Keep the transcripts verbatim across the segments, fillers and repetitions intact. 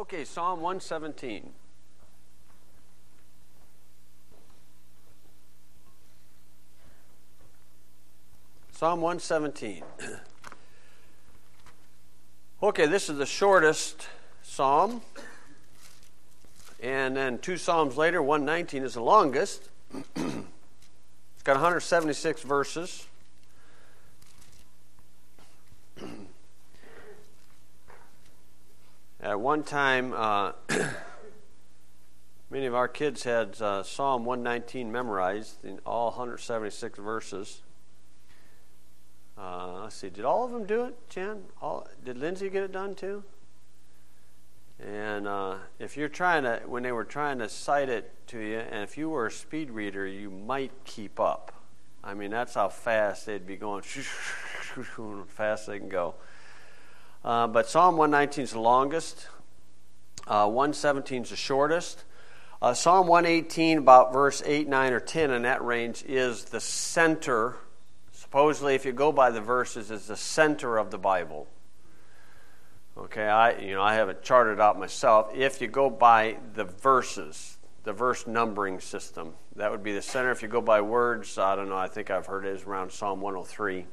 Okay, Psalm one seventeen. Psalm one seventeen. Okay, this is the shortest psalm. And then two psalms later, one nineteen is the longest. It's got one hundred seventy-six verses. At one time, uh, many of our kids had uh, Psalm one nineteen memorized in all one hundred seventy-six verses. Uh, let's see, did all of them do it, Jen? All, did Lindsay get it done too? And uh, if you're trying to, when they were trying to cite it to you, and if you were a speed reader, you might keep up. I mean, that's how fast they'd be going, fast they can go. Uh, but Psalm one nineteen is the longest. Uh, one seventeen is the shortest. Uh, Psalm one eighteen, about verse eight, nine, or ten in that range, is the center. Supposedly, if you go by the verses, is the center of the Bible. Okay, I you know I haven't charted out myself. If you go by the verses, the verse numbering system, that would be the center. If you go by words, I don't know. I think I've heard it is around Psalm one oh three.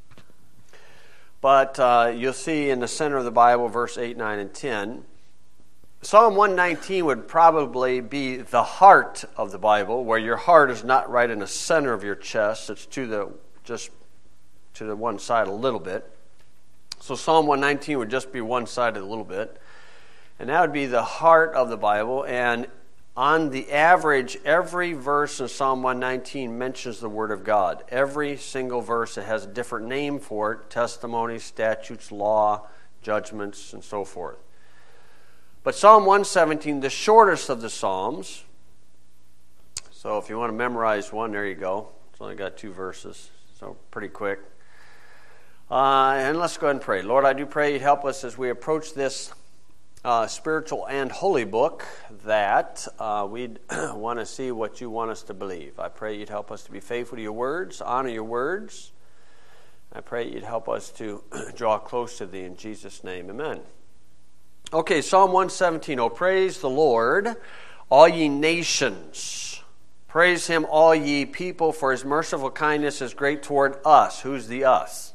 But uh, you'll see in the center of the Bible, verse eight, nine, and ten. Psalm one nineteen would probably be the heart of the Bible, where your heart is not right in the center of your chest. It's to the just to the one side a little bit. So Psalm one nineteen would just be one sided a little bit. And that would be the heart of the Bible. And on the average, every verse in Psalm one nineteen mentions the Word of God. Every single verse, it has a different name for it: testimonies, statutes, law, judgments, and so forth. But Psalm one seventeen, the shortest of the Psalms. So if you want to memorize one, there you go. It's only got two verses, so pretty quick. Uh, and let's go ahead and pray. Lord, I do pray you'd help us as we approach this uh, spiritual and holy book, that uh, we'd want to see what you want us to believe. I pray you'd help us to be faithful to your words, honor your words. I pray you'd help us to draw close to thee in Jesus' name. Amen. Okay, Psalm one seventeen. Oh, praise the Lord, all ye nations. Praise him, all ye people, for his merciful kindness is great toward us. Who's the us?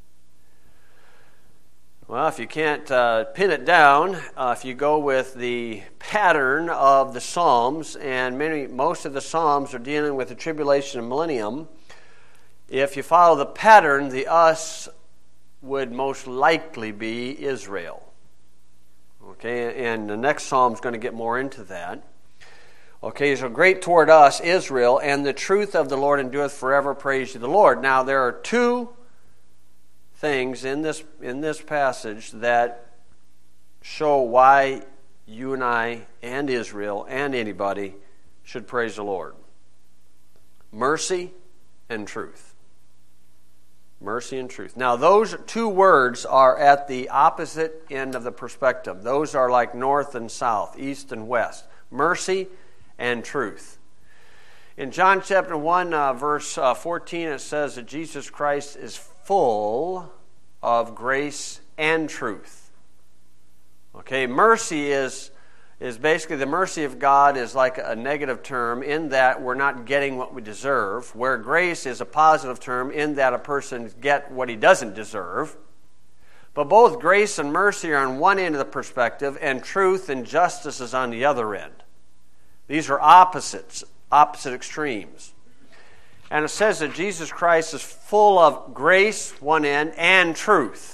Well, if you can't uh, pin it down, uh, if you go with the pattern of the Psalms, and many, most of the Psalms are dealing with the tribulation and millennium, if you follow the pattern, the us would most likely be Israel. Okay, and the next Psalm is going to get more into that. Okay, so great toward us, Israel, and the truth of the Lord endureth forever. Praise ye the Lord. Now, there are two things in this in this passage that show why you and I and Israel and anybody should praise the Lord. Mercy and truth. Mercy and truth. Now, those two words are at the opposite end of the perspective. Those are like north and south, east and west. Mercy and truth. In John chapter one, uh, verse uh, fourteen, it says that Jesus Christ is full of grace and truth. Okay, mercy is is basically, the mercy of God is like a negative term in that we're not getting what we deserve, where grace is a positive term in that a person gets what he doesn't deserve. But both grace and mercy are on one end of the perspective, and truth and justice is on the other end. These are opposites, opposite extremes. And it says that Jesus Christ is full of grace, one end, and truth.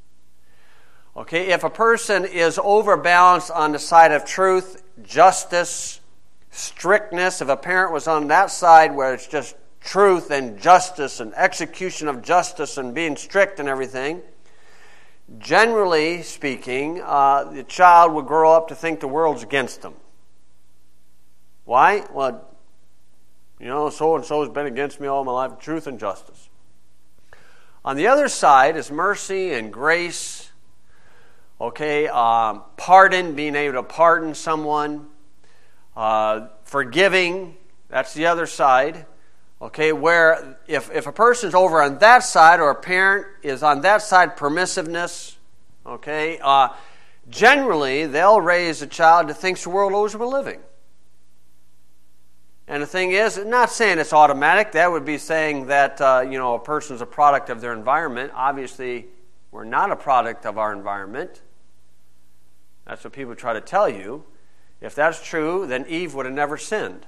Okay, if a person is overbalanced on the side of truth, justice, strictness, if a parent was on that side where it's just truth and justice and execution of justice and being strict and everything, generally speaking, uh, the child would grow up to think the world's against them. Why? Well, you know, so-and-so has been against me all my life. Truth and justice. On the other side is mercy and grace. Okay, um, pardon, being able to pardon someone. Uh, forgiving, that's the other side. Okay, where if, if a person's over on that side, or a parent is on that side, permissiveness. Okay, uh, generally they'll raise a child that thinks the world owes them a living. And the thing is, not saying it's automatic. That would be saying that uh, you know a person's a product of their environment. Obviously, we're not a product of our environment. That's what people try to tell you. If that's true, then Eve would have never sinned.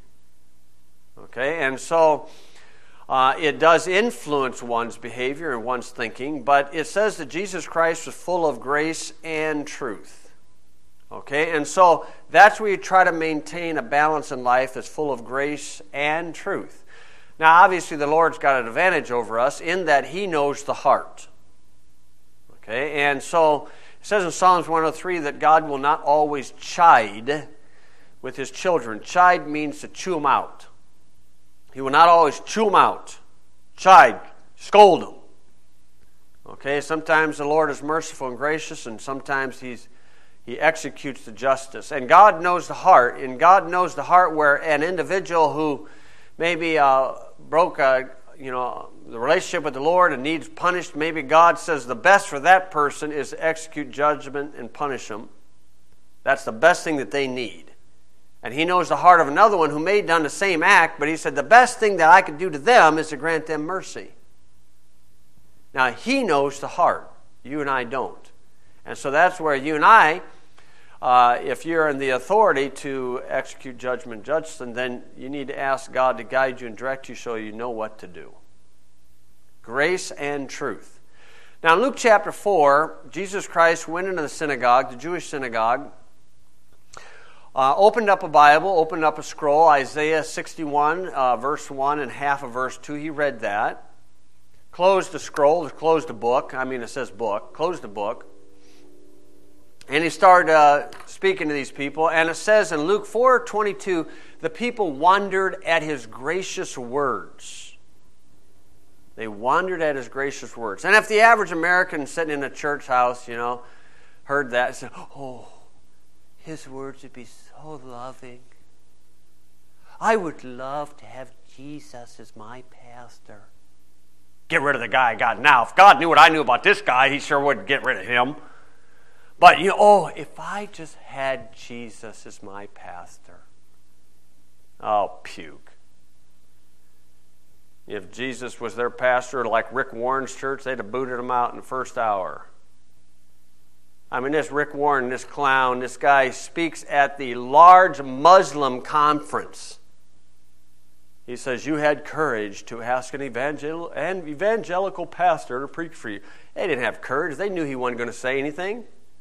Okay, and so uh, it does influence one's behavior and one's thinking, but it says that Jesus Christ was full of grace and truth. Okay, and so that's where you try to maintain a balance in life that's full of grace and truth. Now, obviously, the Lord's got an advantage over us in that He knows the heart. Okay, and so it says in Psalms one oh three that God will not always chide with His children. Chide means to chew them out. He will not always chew them out. Chide, scold them. Okay, sometimes the Lord is merciful and gracious, and sometimes He's He executes the justice. And God knows the heart. And God knows the heart where an individual who maybe uh, broke a, you know, the relationship with the Lord and needs punished, maybe God says the best for that person is to execute judgment and punish them. That's the best thing that they need. And He knows the heart of another one who may have done the same act, but He said the best thing that I could do to them is to grant them mercy. Now, He knows the heart. You and I don't. And so that's where you and I, uh, if you're in the authority to execute judgment, judge them, then you need to ask God to guide you and direct you so you know what to do. Grace and truth. Now in Luke chapter four, Jesus Christ went into the synagogue, the Jewish synagogue, uh, opened up a Bible, opened up a scroll, Isaiah sixty-one, uh, verse one and half of verse two. He read that. Closed the scroll, closed the book. I mean, it says book. Closed the book. And he started uh, speaking to these people. And it says in Luke four twenty-two, the people wondered at His gracious words. They wondered at His gracious words. And if the average American sitting in a church house, you know, heard that and said, oh, His words would be so loving. I would love to have Jesus as my pastor. Get rid of the guy I got now. If God knew what I knew about this guy, He sure would get rid of him. But, you know, oh, if I just had Jesus as my pastor. Oh, puke. If Jesus was their pastor, like Rick Warren's church, they'd have booted him out in the first hour. I mean, this Rick Warren, this clown, this guy speaks at the large Muslim conference. He says, you had courage to ask an evangel- an evangelical pastor to preach for you. They didn't have courage. They knew he wasn't going to say anything.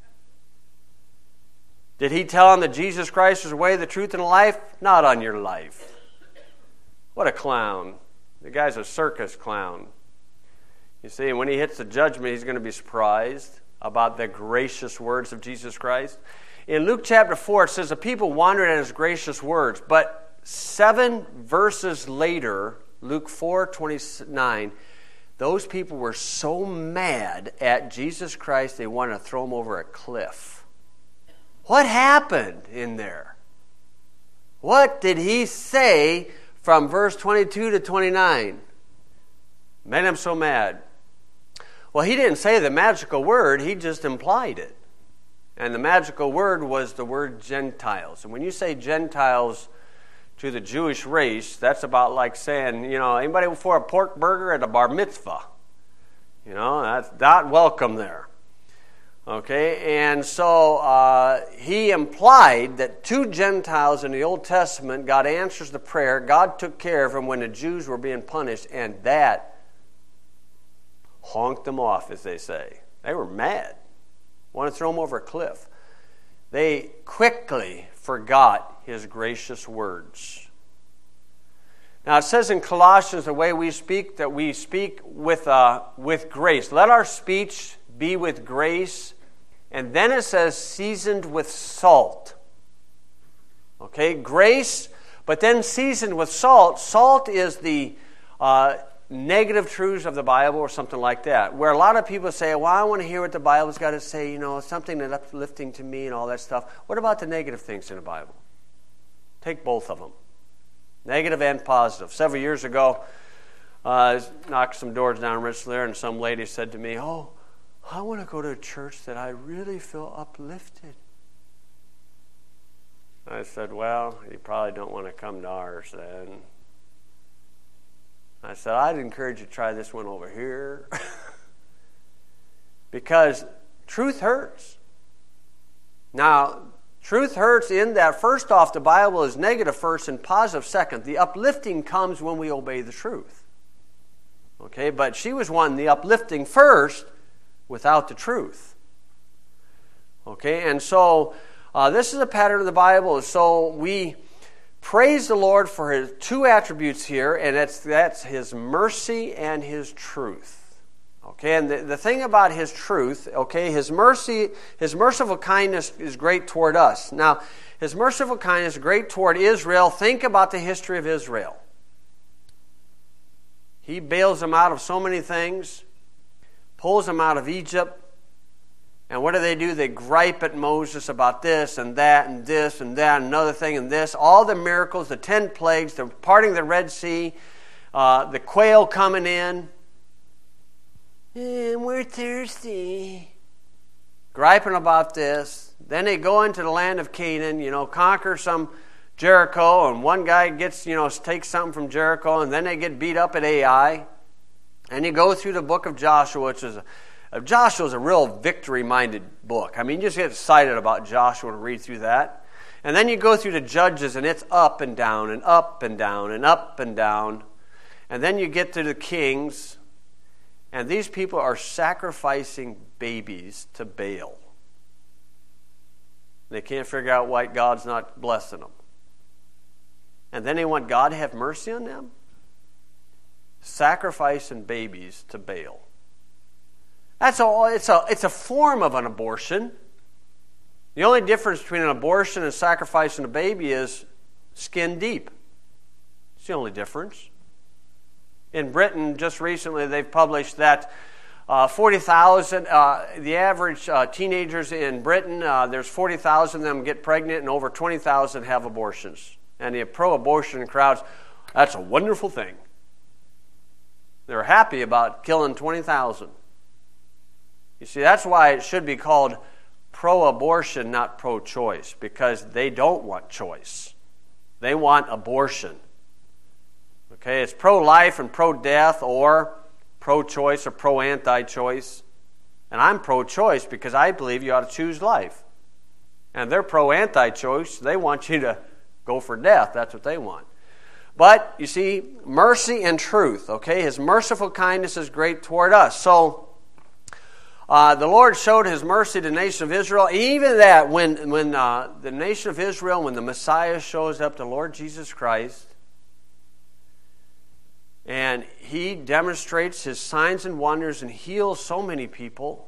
Did he tell them that Jesus Christ is the way, the truth, and the life? Not on your life. What a clown. The guy's a circus clown. You see, when he hits the judgment, he's going to be surprised about the gracious words of Jesus Christ. In Luke chapter four, it says, the people wondered at His gracious words. But seven verses later, Luke four twenty-nine, those people were so mad at Jesus Christ, they wanted to throw Him over a cliff. What happened in there? What did He say from verse twenty-two to twenty-nine? Made them so mad. Well, He didn't say the magical word, He just implied it. And the magical word was the word Gentiles. And when you say Gentiles to the Jewish race, that's about like saying, you know, anybody for a pork burger at a bar mitzvah? You know, that's not welcome there. Okay, and so uh, He implied that two Gentiles in the Old Testament, God answers the prayer. God took care of them when the Jews were being punished, and that honked them off, as they say. They were mad. Wanted to throw them over a cliff. They quickly forgot His gracious words. Now it says in Colossians, the way we speak, that we speak with uh, with grace. Let our speech be with grace. And then it says seasoned with salt. Okay, grace, but then seasoned with salt. Salt is the uh, negative truths of the Bible or something like that. Where a lot of people say, well, I want to hear what the Bible's got to say, you know, something that's uplifting to me and all that stuff. What about the negative things in the Bible? Take both of them. Negative and positive. Several years ago, uh, I knocked some doors down in Rensselaer, and some lady said to me, oh, I want to go to a church that I really feel uplifted. I said, well, you probably don't want to come to ours then. I said, I'd encourage you to try this one over here. Because truth hurts. Now, truth hurts in that, first off, the Bible is negative first and positive second. The uplifting comes when we obey the truth. Okay, but she was wanting the uplifting first without the truth. Okay, and so uh, this is a pattern of the Bible. So we praise the Lord for his two attributes here, and that's, that's his mercy and his truth. Okay, and the, the thing about his truth, okay, his mercy, his merciful kindness is great toward us. Now, his merciful kindness is great toward Israel. Think about the history of Israel. He bails them out of so many things, pulls them out of Egypt, and what do they do? They gripe at Moses about this and that and this and that and another thing and this. All the miracles, the ten plagues, the parting of the Red Sea, uh, the quail coming in. And we're thirsty. Griping about this. Then they go into the land of Canaan, you know, conquer some Jericho, and one guy gets, you know, takes something from Jericho, and then they get beat up at Ai. And you go through the book of Joshua, which is a, uh, Joshua is a real victory-minded book. I mean, you just get excited about Joshua and read through that. And then you go through the Judges, and it's up and down and up and down and up and down. And then you get to the Kings. And these people are sacrificing babies to Baal. They can't figure out why God's not blessing them. And then they want God to have mercy on them? Sacrificing babies to Baal. That's all. It's a, it's a form of an abortion. The only difference between an abortion and sacrificing a baby is skin deep. It's the only difference. In Britain, just recently, they've published that uh, forty thousand, uh, the average uh, teenagers in Britain, uh, there's forty thousand of them get pregnant and over twenty thousand have abortions. And the pro-abortion crowds, that's a wonderful thing. They're happy about killing twenty thousand. You see, that's why it should be called pro-abortion, not pro-choice, because they don't want choice. They want abortion. Okay, it's pro-life and pro-death, or pro-choice or pro-anti-choice. And I'm pro-choice because I believe you ought to choose life. And they're pro-anti-choice. They want you to go for death. That's what they want. But, you see, mercy and truth, okay? His merciful kindness is great toward us. So, uh, the Lord showed his mercy to the nation of Israel. Even that, when, when uh, the nation of Israel, when the Messiah shows up, the Lord Jesus Christ, and he demonstrates his signs and wonders and heals so many people.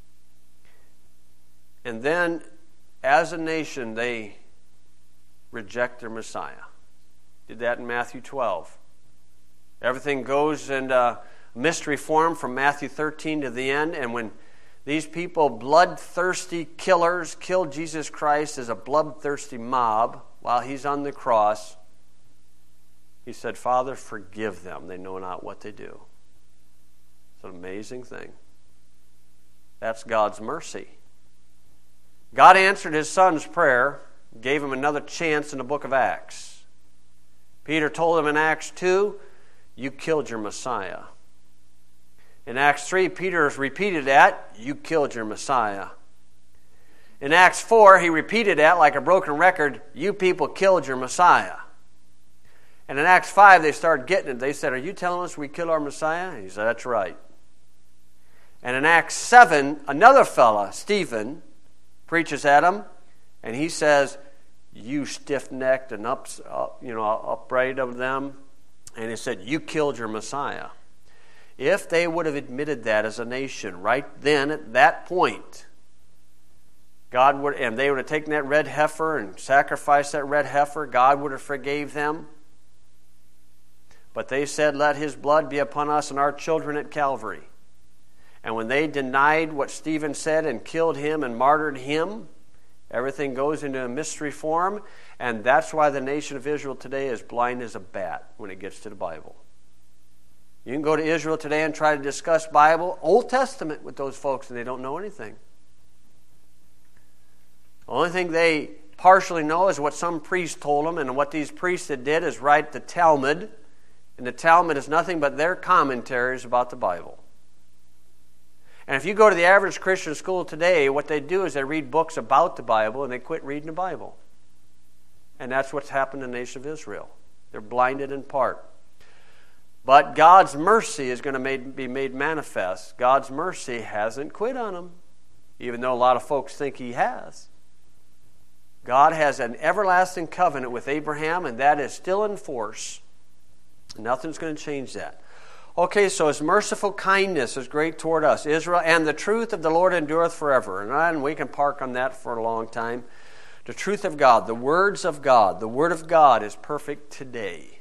And then, as a nation, they reject their Messiah. Did that in Matthew twelve. Everything goes in uh, mystery form from Matthew thirteen to the end. And when these people, bloodthirsty killers, killed Jesus Christ as a bloodthirsty mob while he's on the cross, he said, Father, forgive them. They know not what they do. It's an amazing thing. That's God's mercy. God answered his son's prayer, gave him another chance in the book of Acts. Peter told him in Acts two, you killed your Messiah. In Acts three, Peter has repeated that, you killed your Messiah. In Acts four, he repeated that like a broken record, you people killed your Messiah. And in Acts five, they started getting it. They said, are you telling us we killed our Messiah? And he said, that's right. And in Acts seven, another fella, Stephen, preaches at him, and he says, you stiff-necked and up, up, you know, upright of them. And he said, you killed your Messiah. If they would have admitted that as a nation right then at that point, God would, and they would have taken that red heifer and sacrificed that red heifer, God would have forgave them. But they said, let his blood be upon us and our children at Calvary. And when they denied what Stephen said and killed him and martyred him, everything goes into a mystery form. And that's why the nation of Israel today is blind as a bat when it gets to the Bible. You can go to Israel today and try to discuss Bible, Old Testament with those folks, and they don't know anything. The only thing they partially know is what some priest told them, and what these priests did is write the Talmud, and the Talmud is nothing but their commentaries about the Bible. And if you go to the average Christian school today, what they do is they read books about the Bible and they quit reading the Bible. And that's what's happened in the nation of Israel. They're blinded in part. But God's mercy is going to made, be made manifest. God's mercy hasn't quit on them, even though a lot of folks think He has. God has an everlasting covenant with Abraham, and that is still in force. Nothing's going to change that. Okay, so His merciful kindness is great toward us, Israel, and the truth of the Lord endureth forever. And we can park on that for a long time. The truth of God, the words of God, the Word of God is perfect today.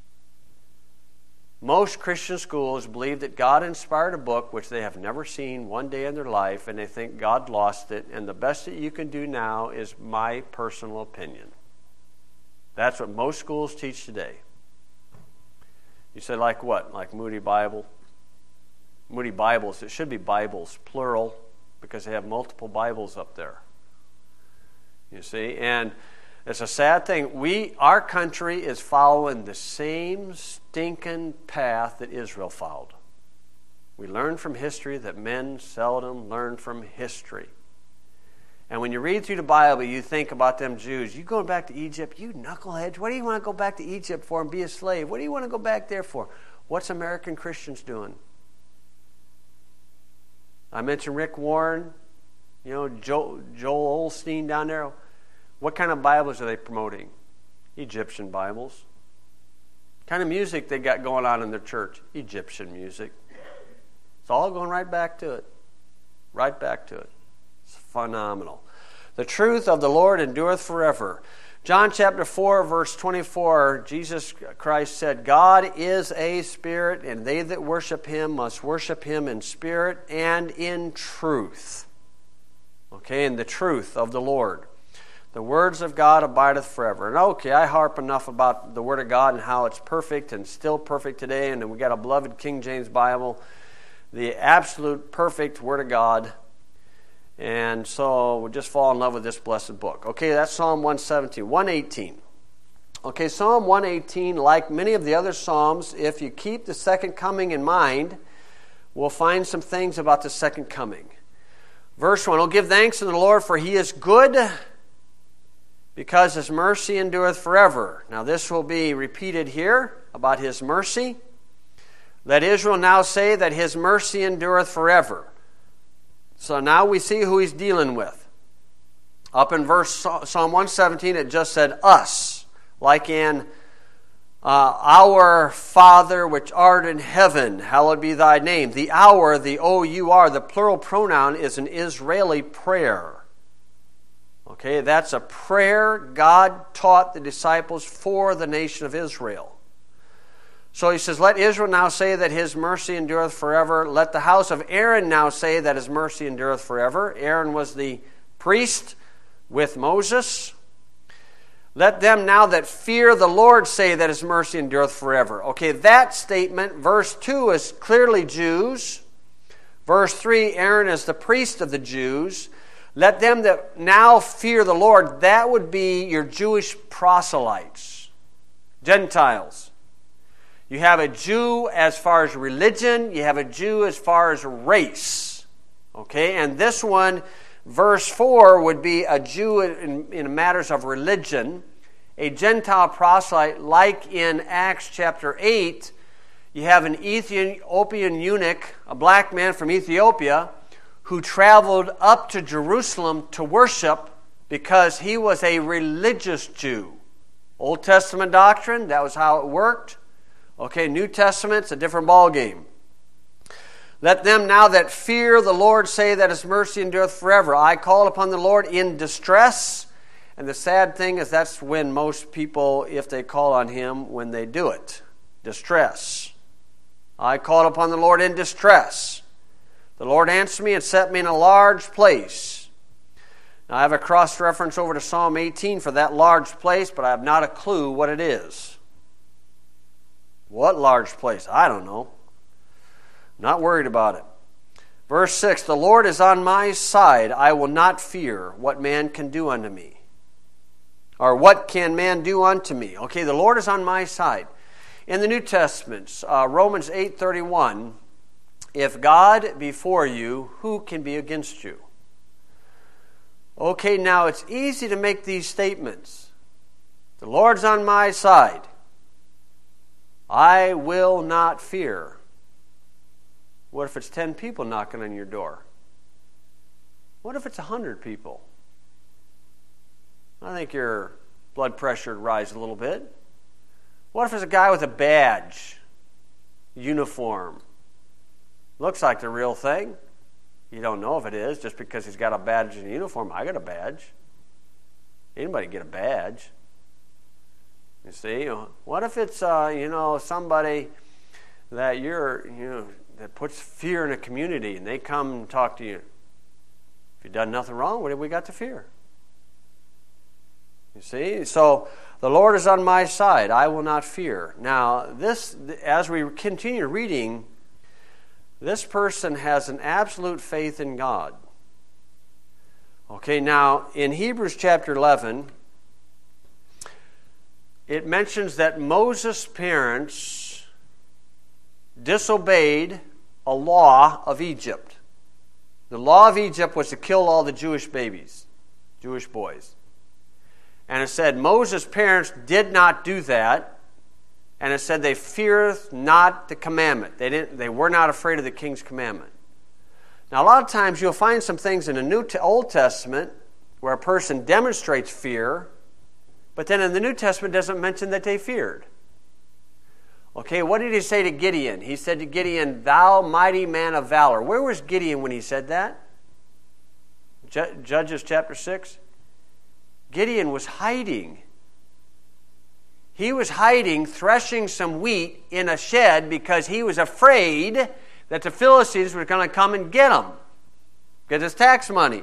Most Christian schools believe that God inspired a book which they have never seen one day in their life, and they think God lost it, and the best that you can do now is my personal opinion. That's what most schools teach today. You say, like what? Like Moody Bible? Moody Bibles. It should be Bibles, plural, because they have multiple Bibles up there. You see? And it's a sad thing. We, our country is following the same stinking path that Israel followed. We learn from history that men seldom learn from history. And when you read through the Bible, you think about them Jews. You going back to Egypt? You knuckleheads. What do you want to go back to Egypt for and be a slave? What do you want to go back there for? What's American Christians doing? I mentioned Rick Warren, you know, Joel, Joel Osteen down there. What kind of Bibles are they promoting? Egyptian Bibles. What kind of music they got going on in their church? Egyptian music. It's all going right back to it. Right back to it. It's phenomenal. The truth of the Lord endureth forever. John chapter four, verse twenty-four, Jesus Christ said, God is a spirit, and they that worship Him must worship Him in spirit and in truth. Okay, in the truth of the Lord. The words of God abideth forever. And okay, I harp enough about the Word of God and how it's perfect and still perfect today, and we got a beloved King James Bible, the absolute perfect Word of God. And so we'll just fall in love with this blessed book. Okay, that's Psalm one seventeen. one eighteen. Okay, Psalm one eighteen, like many of the other Psalms, if you keep the second coming in mind, we'll find some things about the second coming. Verse one, oh, give thanks unto the Lord, for He is good, because His mercy endureth forever. Now this will be repeated here about His mercy. Let Israel now say that His mercy endureth forever. So now we see who He's dealing with. Up in verse Psalm one seventeen, it just said us, like in uh, our Father which art in heaven, hallowed be Thy name. The our, the O U R, the plural pronoun is an Israeli prayer. Okay, that's a prayer God taught the disciples for the nation of Israel. So He says, let Israel now say that His mercy endureth forever. Let the house of Aaron now say that His mercy endureth forever. Aaron was the priest with Moses. Let them now that fear the Lord say that His mercy endureth forever. Okay, that statement, verse two, is clearly Jews. Verse three, Aaron is the priest of the Jews. Let them that now fear the Lord, that would be your Jewish proselytes, Gentiles. You have a Jew as far as religion. You have a Jew as far as race. Okay, and this one, verse four, would be a Jew in, in matters of religion. A Gentile proselyte, like in Acts chapter eight, you have an Ethiopian eunuch, a black man from Ethiopia, who traveled up to Jerusalem to worship because he was a religious Jew. Old Testament doctrine, that was how it worked. Okay, New Testament's a different ballgame. Let them now that fear the Lord say that His mercy endureth forever. I called upon the Lord in distress. And the sad thing is that's when most people, if they call on Him, when they do it. Distress. I called upon the Lord in distress. The Lord answered me and set me in a large place. Now I have a cross-reference over to Psalm eighteen for that large place, but I have not a clue what it is. What large place? I don't know. Not worried about it. Verse six, the Lord is on my side. I will not fear what man can do unto me. Or what can man do unto me? Okay, the Lord is on my side. In the New Testament, uh, Romans eight thirty-one, if God be for you, who can be against you? Okay, now it's easy to make these statements. The Lord's on my side. I will not fear. What if it's ten people knocking on your door? What if it's a hundred people? I think your blood pressure would rise a little bit. What if it's a guy with a badge, uniform? Looks like the real thing. You don't know if it is just because he's got a badge and a uniform. I got a badge. Anybody get a badge? You see? What if it's uh, you know somebody that you're you know that puts fear in a community and they come and talk to you? If you've done nothing wrong, what have we got to fear? You see? So the Lord is on my side. I will not fear. Now, this, as we continue reading, this person has an absolute faith in God. Okay, now, in Hebrews chapter eleven, it mentions that Moses' parents disobeyed a law of Egypt. The law of Egypt was to kill all the Jewish babies, Jewish boys. And it said Moses' parents did not do that. And it said they feareth not the commandment. They didn't. They were not afraid of the king's commandment. Now, a lot of times you'll find some things in the New Old Testament where a person demonstrates fear, but then in the New Testament it doesn't mention that they feared. Okay, what did he say to Gideon? He said to Gideon, "Thou mighty man of valor." Where was Gideon when he said that? Judges chapter six. Gideon was hiding. He was hiding, threshing some wheat in a shed because he was afraid that the Philistines were going to come and get him, get his tax money.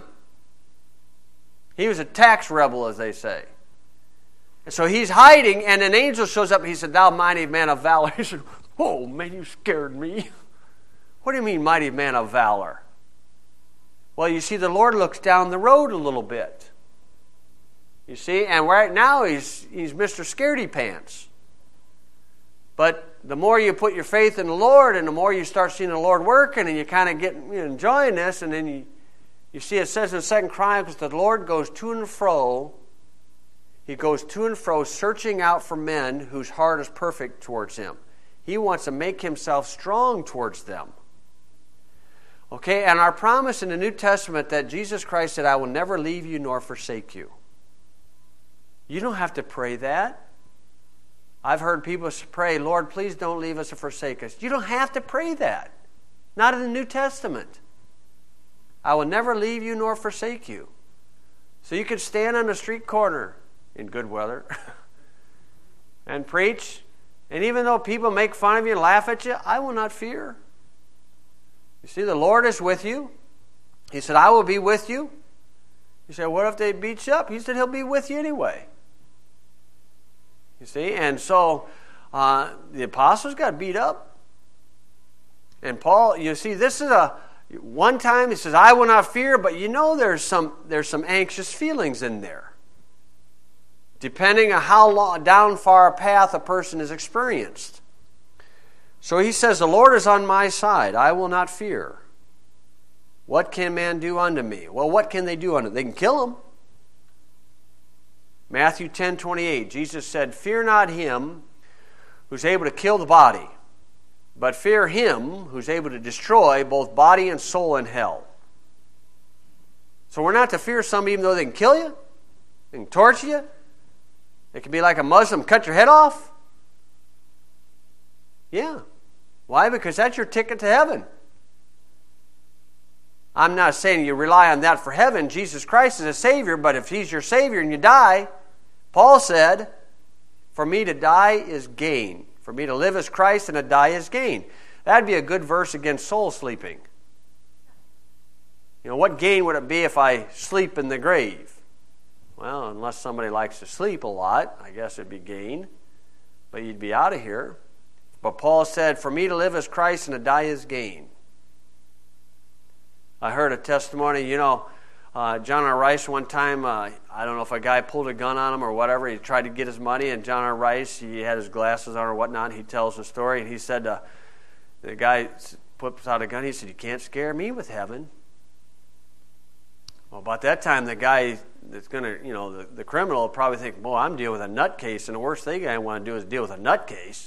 He was a tax rebel, as they say. And so he's hiding, and an angel shows up, and he said, "Thou mighty man of valor." He said, "Oh, man, you scared me." What do you mean, mighty man of valor? Well, you see, the Lord looks down the road a little bit. You see, and right now he's he's Mister Scaredy Pants. But the more you put your faith in the Lord, and the more you start seeing the Lord working, and you kind of get you know, enjoying this, and then you you see it says in Second Chronicles that the Lord goes to and fro. He goes to and fro, searching out for men whose heart is perfect towards Him. He wants to make Himself strong towards them. Okay, and our promise in the New Testament that Jesus Christ said, "I will never leave you nor forsake you." You don't have to pray that. I've heard people pray, "Lord, please don't leave us or forsake us." You don't have to pray that. Not in the New Testament. "I will never leave you nor forsake you." So you could stand on the street corner in good weather and preach, and even though people make fun of you and laugh at you, I will not fear. You see, the Lord is with you. He said, "I will be with you." You say, "What if they beat you up?" He said, "He'll be with you anyway." You see, and so uh, the apostles got beat up. And Paul, you see, this is a, one time he says, "I will not fear," but you know there's some there's some anxious feelings in there. Depending on how long, down far a path a person has experienced. So he says, "The Lord is on my side, I will not fear. What can man do unto me?" Well, what can they do unto him? They can kill him. Matthew ten twenty-eight, Jesus said, "Fear not him who's able to kill the body, but fear him who's able to destroy both body and soul in hell." So we're not to fear somebody even though they can kill you, they can torture you. They can be like a Muslim, cut your head off. Yeah. Why? Because that's your ticket to heaven. I'm not saying you rely on that for heaven. Jesus Christ is a Savior, but if He's your Savior and you die, Paul said, "For me to die is gain. For me to live is Christ and to die is gain." That'd be a good verse against soul sleeping. You know, what gain would it be if I sleep in the grave? Well, unless somebody likes to sleep a lot, I guess it'd be gain. But you'd be out of here. But Paul said, for me to live is Christ and to die is gain. I heard a testimony, you know, uh, John R. Rice one time, uh, I don't know if a guy pulled a gun on him or whatever, he tried to get his money, and John R. Rice, he had his glasses on or whatnot, he tells the story, and he said, uh, the guy puts out a gun, he said, you can't scare me with heaven. Well, about that time, the guy that's going to, you know, the, the criminal will probably think, well, I'm dealing with a nutcase, and the worst thing I want to do is deal with a nutcase.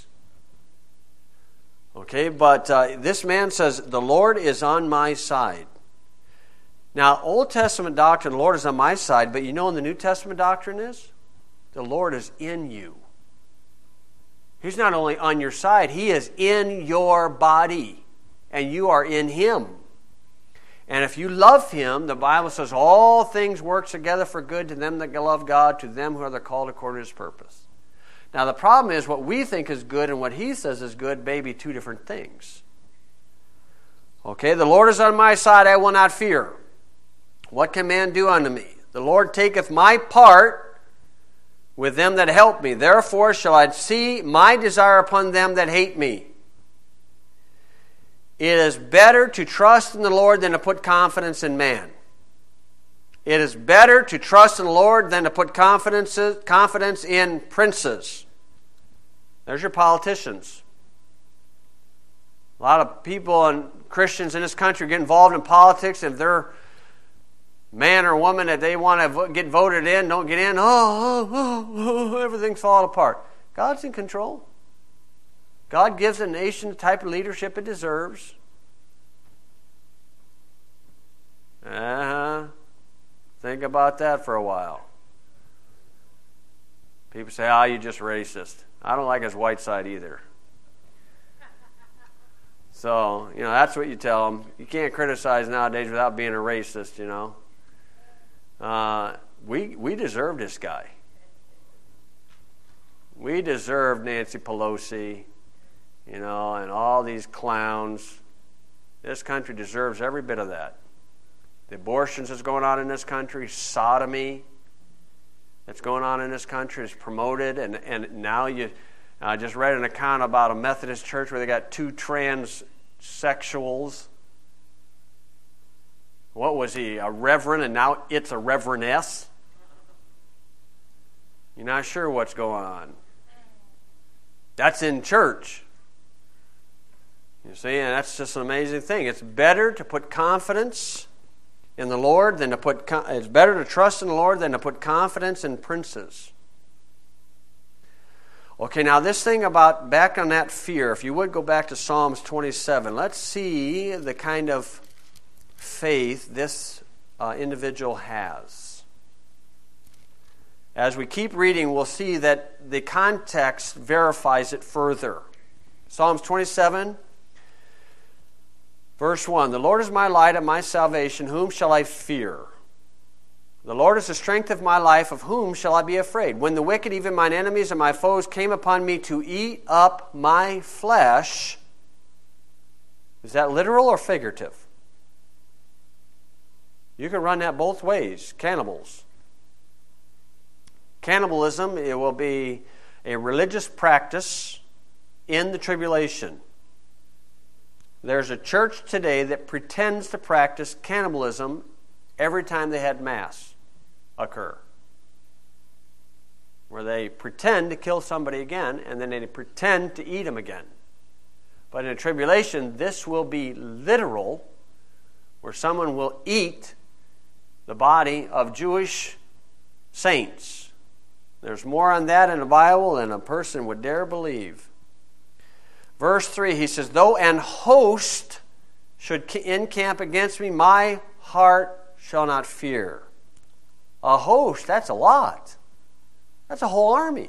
Okay, but uh, this man says, the Lord is on my side. Now, Old Testament doctrine, the Lord is on my side, but you know what the New Testament doctrine is? The Lord is in you. He's not only on your side, He is in your body, and you are in Him. And if you love Him, the Bible says, all things work together for good to them that love God, to them who are the called according to His purpose. Now, the problem is what we think is good and what He says is good may be two different things. Okay, the Lord is on my side, I will not fear. What can man do unto me? The Lord taketh my part with them that help me. Therefore shall I see my desire upon them that hate me. It is better to trust in the Lord than to put confidence in man. It is better to trust in the Lord than to put confidence, confidence in princes. There's your politicians. A lot of people and Christians in this country get involved in politics. If they're man or woman that they want to get voted in, don't get in, oh, oh, oh, oh, everything's falling apart. God's in control. God gives a nation the type of leadership it deserves. Uh-huh. Think about that for a while. People say, oh, you're just racist. I don't like his white side either. So, you know, that's what you tell them. You can't criticize nowadays without being a racist, you know. Uh, we we deserve this guy. We deserve Nancy Pelosi, you know, and all these clowns. This country deserves every bit of that. The abortions that's going on in this country, sodomy that's going on in this country is promoted, and, and now you, I just read an account about a Methodist church where they got two transsexuals. What was he, a reverend, and now it's a reverendess? You're not sure what's going on. That's in church. You see, and that's just an amazing thing. It's better to put confidence in the Lord than to put, it's better to trust in the Lord than to put confidence in princes. Okay, now this thing about, back on that fear, if you would go back to Psalms twenty-seven, let's see the kind of faith this uh, individual has. As we keep reading, we'll see that the context verifies it further. Psalms twenty-seven, verse one, the Lord is my light and my salvation, whom shall I fear? The Lord is the strength of my life, of whom shall I be afraid? When the wicked, even mine enemies and my foes, came upon me to eat up my flesh, is that literal or figurative? You can run that both ways. Cannibals. Cannibalism, it will be a religious practice in the tribulation. There's a church today that pretends to practice cannibalism every time they had Mass occur, where they pretend to kill somebody again and then they pretend to eat them again. But in the tribulation, this will be literal, where someone will eat the body of Jewish saints. There's more on that in the Bible than a person would dare believe. Verse three, he says, though an host should encamp against me, my heart shall not fear. A host, that's a lot. That's a whole army.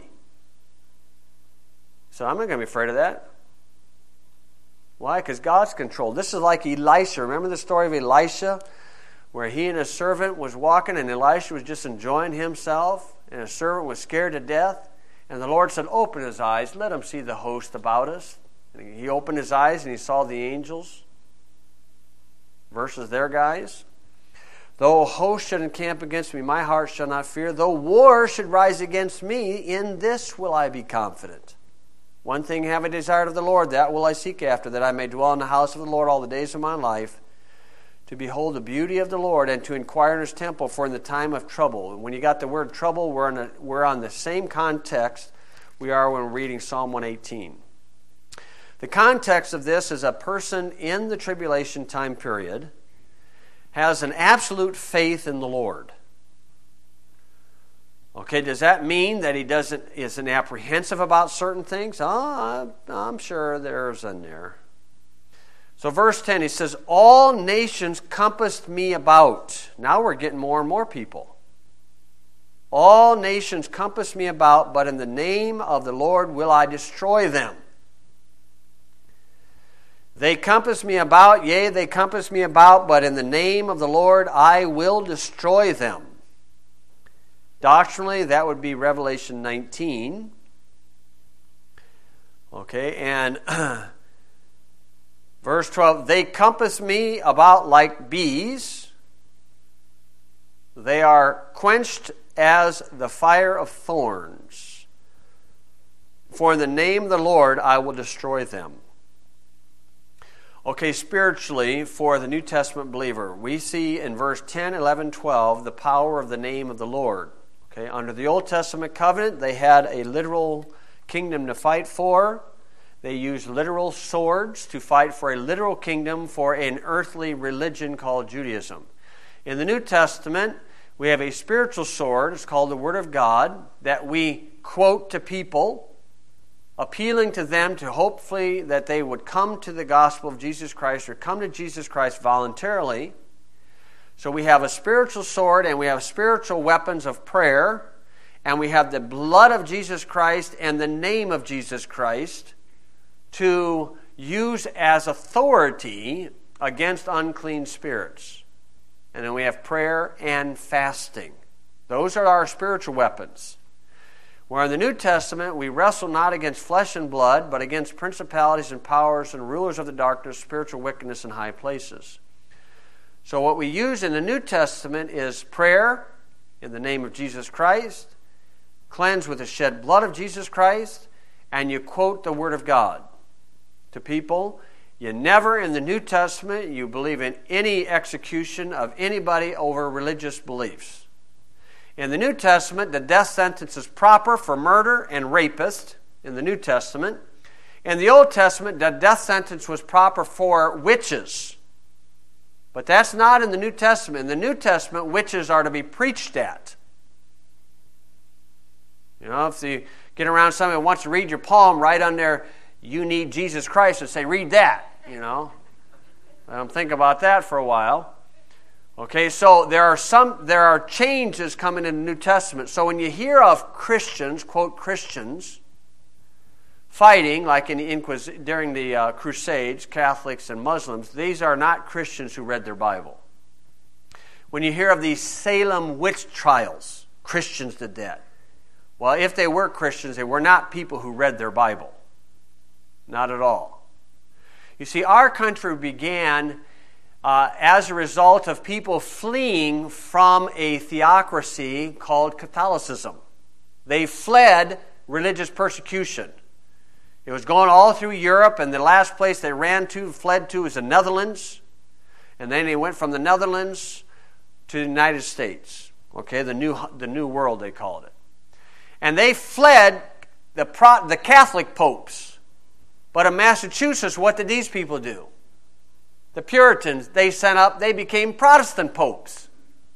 So I'm not going to be afraid of that. Why? Because God's controlled. This is like Elisha. Remember the story of Elisha? Where he and his servant was walking and Elisha was just enjoying himself and his servant was scared to death. And the Lord said, open his eyes, let him see the host about us. And he opened his eyes and he saw the angels versus their guys. Though a host should encamp against me, my heart shall not fear. Though war should rise against me, in this will I be confident. One thing have I desired of the Lord, that will I seek after, that I may dwell in the house of the Lord all the days of my life, to behold the beauty of the Lord and to inquire in his temple, for in the time of trouble. And when you got the word trouble, we're, in a, we're on the same context we are when we're reading Psalm one eighteen. The context of this is a person in the tribulation time period has an absolute faith in the Lord. Okay, does that mean that he doesn't isn't apprehensive about certain things? Oh, I'm sure there's in there. So verse ten, he says, all nations compassed me about. Now we're getting more and more people. All nations compassed me about, but in the name of the Lord will I destroy them. They compass me about, yea, they compass me about, but in the name of the Lord I will destroy them. Doctrinally, that would be Revelation nineteen. Okay, and verse twelve, they compass me about like bees. They are quenched as the fire of thorns. For in the name of the Lord I will destroy them. Okay, spiritually, for the New Testament believer, we see in verse ten, eleven, twelve the power of the name of the Lord. Okay, under the Old Testament covenant, they had a literal kingdom to fight for. They used literal swords to fight for a literal kingdom for an earthly religion called Judaism. In the New Testament, we have a spiritual sword. It's called the Word of God that we quote to people, appealing to them to hopefully that they would come to the gospel of Jesus Christ or come to Jesus Christ voluntarily. So we have a spiritual sword and we have spiritual weapons of prayer, and we have the blood of Jesus Christ and the name of Jesus Christ to use as authority against unclean spirits. And then we have prayer and fasting. Those are our spiritual weapons. Where in the New Testament, we wrestle not against flesh and blood, but against principalities and powers and rulers of the darkness, spiritual wickedness in high places. So what we use in the New Testament is prayer in the name of Jesus Christ, cleansed with the shed blood of Jesus Christ, and you quote the Word of God to people. You never in the New Testament, you believe in any execution of anybody over religious beliefs. In the New Testament, the death sentence is proper for murder and rapist in the New Testament. In the Old Testament, the death sentence was proper for witches. But that's not in the New Testament. In the New Testament, witches are to be preached at. You know, if you get around somebody who wants to read your palm, right on there, you need Jesus Christ, and say, read that, you know. Let them think about that for a while. Okay, so there are some there are changes coming in the New Testament. So when you hear of Christians, quote Christians, fighting like in the Inquis- during the uh, Crusades, Catholics and Muslims, these are not Christians who read their Bible. When you hear of these Salem witch trials, Christians did that. Well, if they were Christians, they were not people who read their Bible. Not at all. You see, our country began Uh, as a result of people fleeing from a theocracy called Catholicism. They fled religious persecution. It was going all through Europe, and the last place they ran to, fled to, was the Netherlands. And then they went from the Netherlands to the United States. Okay, the new the new world, they called it. And they fled the Pro, the Catholic popes. But in Massachusetts, what did these people do? The Puritans, they sent up, they became Protestant popes.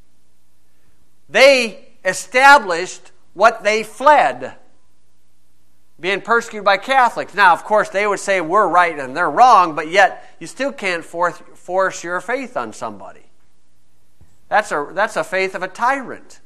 They established what they fled, being persecuted by Catholics. Now, of course, they would say we're right and they're wrong, but yet you still can't force, force your faith on somebody. That's a, that's a faith of a tyrant.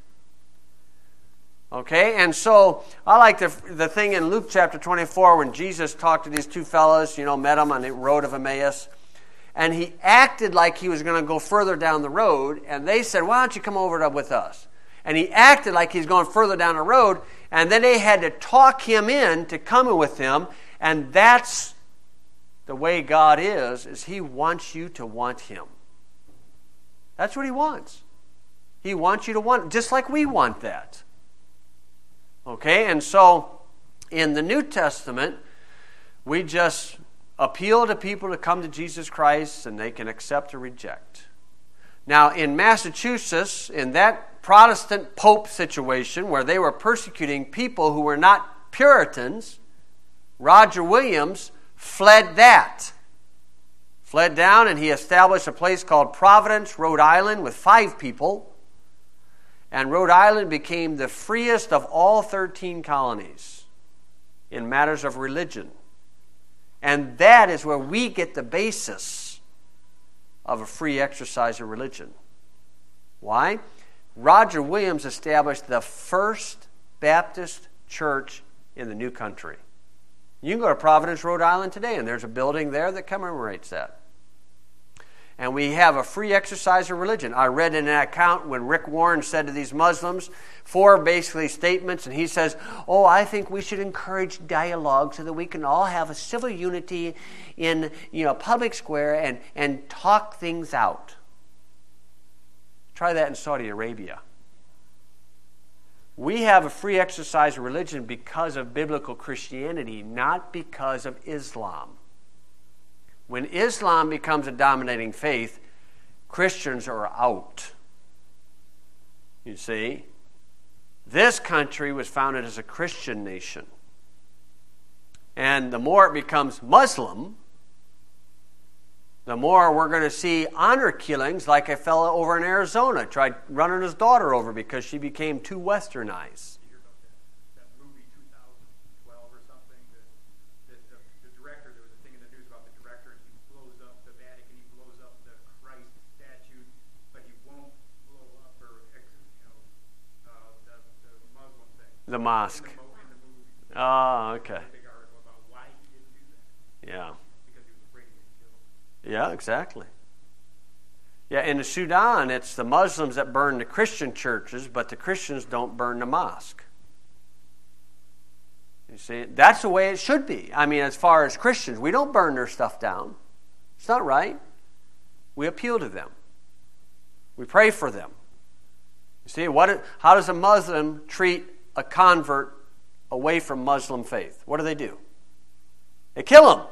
Okay, and so I like the, the thing in Luke chapter twenty-four when Jesus talked to these two fellows, you know, met them on the road of Emmaus. And he acted like he was going to go further down the road. And they said, why don't you come over with us? And he acted like he's going further down the road. And then they had to talk him in to come with him. And that's the way God is, is he wants you to want him. That's what he wants. He wants you to want, just like we want that. Okay, and so in the New Testament, We just appeal to people to come to Jesus Christ, and they can accept or reject. Now, in Massachusetts, in that Protestant Pope situation where they were persecuting people who were not Puritans, Roger Williams fled that. Fled down, and he established a place called Providence, Rhode Island, with five people. And Rhode Island became the freest of all thirteen colonies in matters of religion. And that is where we get the basis of a free exercise of religion. Why? Roger Williams established the first Baptist church in the new country. You can go to Providence, Rhode Island today, and there's a building there that commemorates that. And we have a free exercise of religion. I read in an account when Rick Warren said to these Muslims, four basically statements, and he says, oh, I think we should encourage dialogue so that we can all have a civil unity in, you know, public square and, and talk things out. Try that in Saudi Arabia. We have a free exercise of religion because of biblical Christianity, not because of Islam. When Islam becomes a dominating faith, Christians are out. You see? This country was founded as a Christian nation. And the more it becomes Muslim, the more we're going to see honor killings, like a fellow over in Arizona tried running his daughter over because she became too westernized. The mosque. Oh, okay. Yeah. Yeah, exactly. Yeah, in the Sudan, it's the Muslims that burn the Christian churches, but the Christians don't burn the mosque. You see, that's the way it should be. I mean, as far as Christians, we don't burn their stuff down. It's not right. We appeal to them. We pray for them. You see, what? How does a Muslim treat a convert away from Muslim faith? What do they do? They kill him.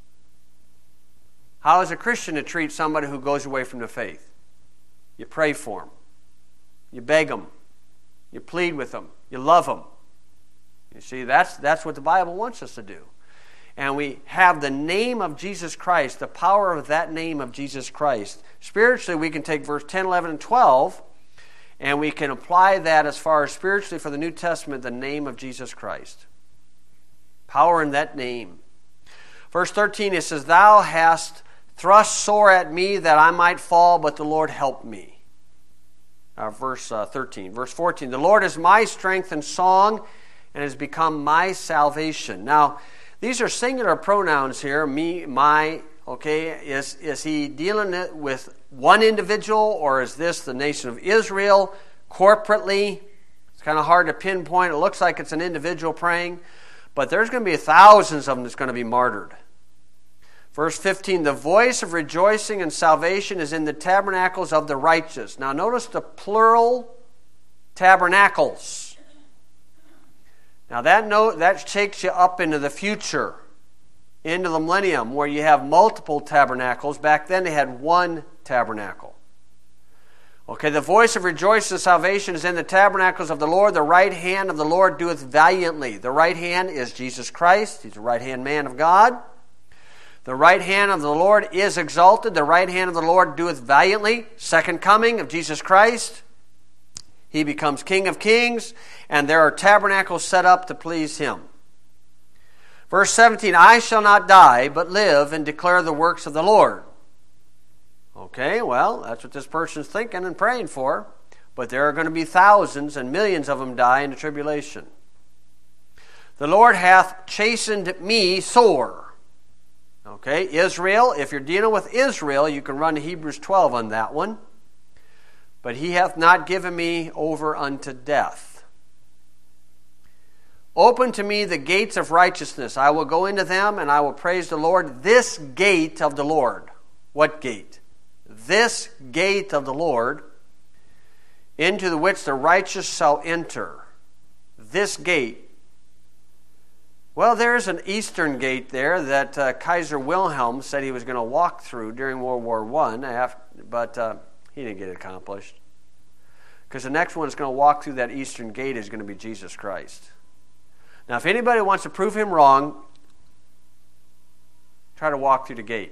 How is a Christian to treat somebody who goes away from the faith? You pray for him. You beg him. You plead with him. You love him. You see, that's, that's what the Bible wants us to do. And we have the name of Jesus Christ, the power of that name of Jesus Christ. Spiritually, we can take verse ten, eleven, and twelve, and we can apply that as far as spiritually for the New Testament, the name of Jesus Christ. Power in that name. Verse thirteen, it says, Thou hast thrust sore at me that I might fall, but the Lord helped me. Uh, verse uh, thirteen. Verse fourteen, The Lord is my strength and song, and has become my salvation. Now, these are singular pronouns here, me, my. Okay, is, is he dealing with one individual, or is this the nation of Israel corporately? It's kind of hard to pinpoint. It looks like it's an individual praying, but there's going to be thousands of them that's going to be martyred. Verse fifteen, the voice of rejoicing and salvation is in the tabernacles of the righteous. Now notice the plural tabernacles. Now that note, that takes you up into the future, into the millennium, where you have multiple tabernacles. Back then they had one tabernacle. Okay, the voice of rejoicing and salvation is in the tabernacles of the Lord. The right hand of the Lord doeth valiantly. The right hand is Jesus Christ. He's the right hand man of God. The right hand of the Lord is exalted. The right hand of the Lord doeth valiantly. Second coming of Jesus Christ. He becomes King of kings, and there are tabernacles set up to please him. Verse seventeen, I shall not die, but live and declare the works of the Lord. Okay, well, that's what this person's thinking and praying for. But there are going to be thousands and millions of them die in the tribulation. The Lord hath chastened me sore. Okay, Israel, if you're dealing with Israel, you can run to Hebrews twelve on that one. But he hath not given me over unto death. Open to me the gates of righteousness. I will go into them, and I will praise the Lord. This gate of the Lord. What gate? This gate of the Lord, into the which the righteous shall enter. This gate Well, there's an eastern gate there that uh, Kaiser Wilhelm said he was going to walk through during World War One, after, but uh, he didn't get it accomplished. Because the next one that's going to walk through that eastern gate is going to be Jesus Christ. Now, if anybody wants to prove him wrong, try to walk through the gate.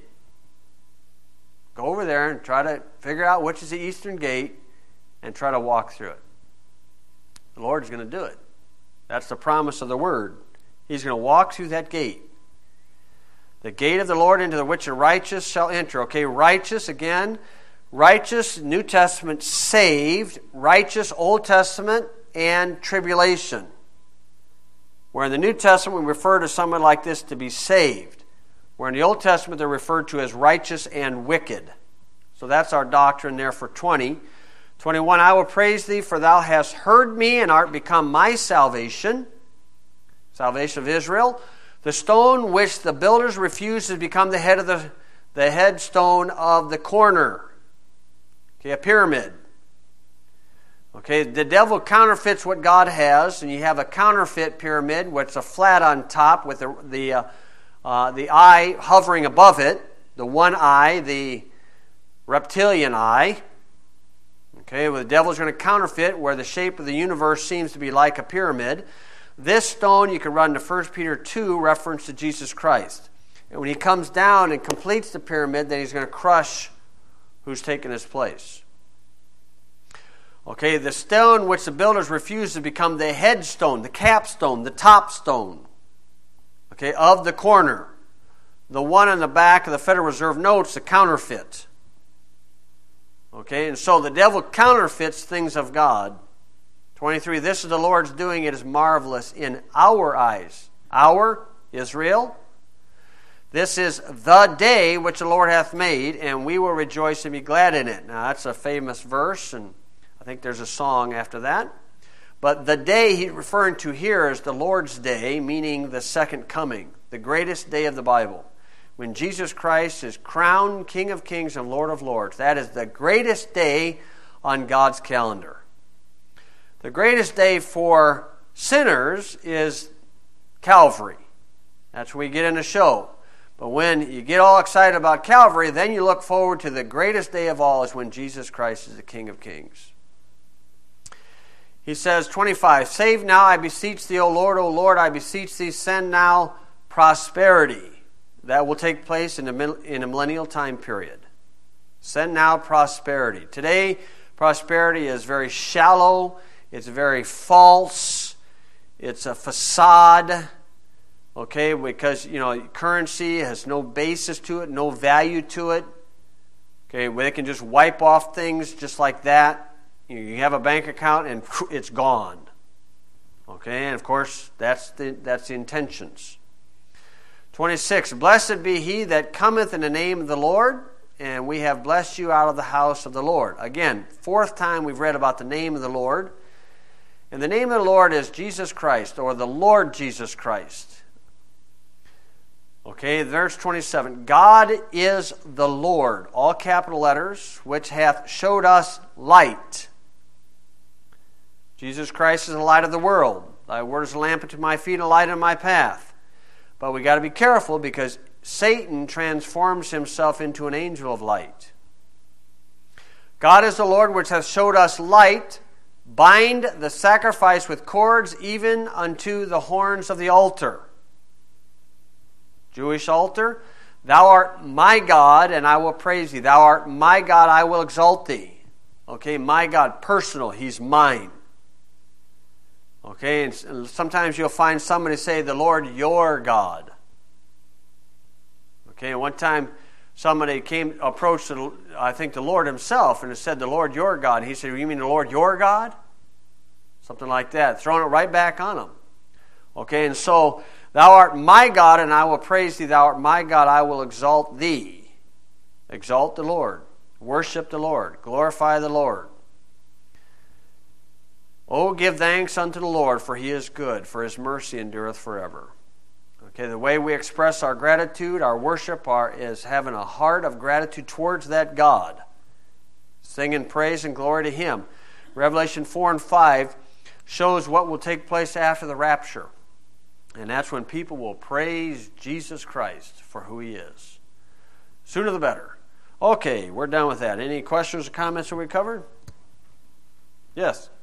Go over there and try to figure out which is the eastern gate and try to walk through it. The Lord's going to do it. That's the promise of the Word. He's going to walk through that gate. The gate of the Lord into the which the righteous shall enter. Okay, righteous again. Righteous, New Testament, saved. Righteous, Old Testament, and tribulation. Where in the New Testament we refer to someone like this to be saved. Where in the Old Testament they're referred to as righteous and wicked. So that's our doctrine there for twenty. twenty-one, I will praise thee, for thou hast heard me, and art become my salvation. Salvation of Israel. The stone which the builders refused has become the head of the, the headstone of the corner. Okay, a pyramid. Okay, the devil counterfeits what God has, and you have a counterfeit pyramid, which is a flat on top with the the uh, uh, the eye hovering above it, the one eye, the reptilian eye. Okay, well, the devil's going to counterfeit where the shape of the universe seems to be like a pyramid. This stone you can run to First Peter two, reference to Jesus Christ. And when he comes down and completes the pyramid, then he's going to crush who's taken his place. Okay, the stone which the builders refused to become the headstone, the capstone, the top stone, okay, of the corner. The one on the back of the Federal Reserve notes, the counterfeit. Okay, and so the devil counterfeits things of God. twenty-three, this is the Lord's doing, it is marvelous in our eyes. Our, Israel. This is the day which the Lord hath made, and we will rejoice and be glad in it. Now, that's a famous verse, and I think there's a song after that. But the day he's referring to here is the Lord's day, meaning the second coming, the greatest day of the Bible, when Jesus Christ is crowned King of Kings and Lord of Lords. That is the greatest day on God's calendar. The greatest day for sinners is Calvary. That's where we get in the show. But when you get all excited about Calvary, then you look forward to the greatest day of all is when Jesus Christ is the King of Kings. He says, twenty-five, save now, I beseech thee, O Lord, O Lord, I beseech thee, send now prosperity. That will take place in a, in a millennial time period. Send now prosperity. Today, prosperity is very shallow. It's very false. It's a facade. Okay, because, you know, currency has no basis to it, no value to it. Okay, where they can just wipe off things just like that. You have a bank account and it's gone. Okay, and of course, that's the that's the intentions. twenty-six, blessed be he that cometh in the name of the Lord, and we have blessed you out of the house of the Lord. Again, fourth time we've read about the name of the Lord. And the name of the Lord is Jesus Christ, or the Lord Jesus Christ. Okay, verse twenty-seven. God is the Lord, all capital letters, which hath showed us light. Jesus Christ is the light of the world. Thy word is a lamp unto my feet and a light on my path. But we got to be careful because Satan transforms himself into an angel of light. God is the Lord which hath showed us light. Bind the sacrifice with cords even unto the horns of the altar. Jewish altar. Thou art my God, and I will praise thee. Thou art my God, I will exalt thee. Okay, my God, personal. He's mine. Okay, and sometimes you'll find somebody say, the Lord your God. Okay, and one time somebody came, approached, the, I think, the Lord himself, and said, the Lord your God. And he said, you mean the Lord your God? Something like that. Throwing it right back on him. Okay, and so, thou art my God, and I will praise thee. Thou art my God, I will exalt thee. Exalt the Lord. Worship the Lord. Glorify the Lord. Oh, give thanks unto the Lord, for he is good, for his mercy endureth forever. Okay, the way we express our gratitude, our worship, our, is having a heart of gratitude towards that God. Singing praise and glory to him. Revelation four and five shows what will take place after the rapture. And that's when people will praise Jesus Christ for who he is. Sooner the better. Okay, we're done with that. Any questions or comments that we covered? Yes.